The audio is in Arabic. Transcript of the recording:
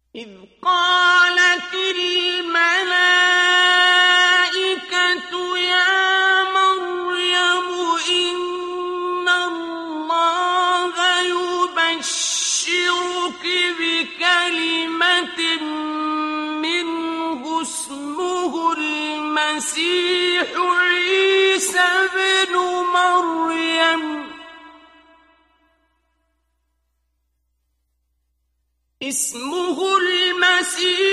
إذ قالت الملائكة يا مريم إن الله يبشرك بكلمة منه اسمه المسيح عيسى ابن مريم اسمه المسيح